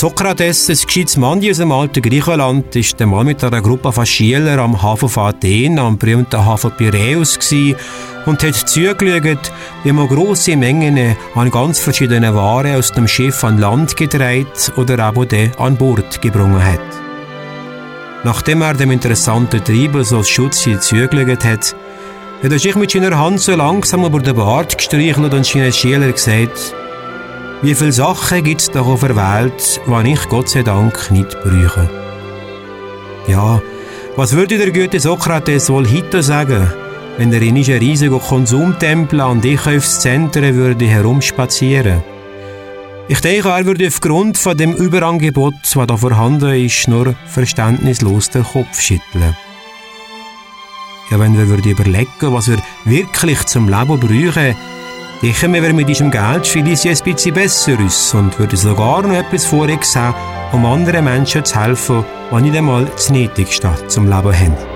Sokrates, ein gescheites Mann aus dem alten Griechenland, ist einmal mit einer Gruppe von Schülern am Hafen von Athen, am berühmten Hafen Piräus und hat zugeschaut, wie man grosse Mengen an ganz verschiedenen Waren aus dem Schiff an Land gedreht oder auch an Bord gebrungen hat. Nachdem er dem interessanten Treiber so als Schutz zugeschaut hat er sich mit seiner Hand so langsam über den Bart gestreichelt und seinen Schülern gesagt: Wie viele Sachen gibt es doch auf der Welt, die ich Gott sei Dank nicht brauche? Ja, was würde der gute Sokrates wohl heute sagen, wenn er in einem riesigen Konsumtempel an Einkaufszentren würde herumspazieren? Ich denke, er würde aufgrund von dem Überangebot, das da vorhanden ist, nur verständnislos den Kopf schütteln. Ja, wenn wir überlegen, was wir wirklich zum Leben brauchen, dann kommen wir mit diesem Geld vielleicht ein bisschen besser aus und würden sogar noch etwas vorsehen, um anderen Menschen zu helfen, die nicht einmal das Nötigste zum Leben haben.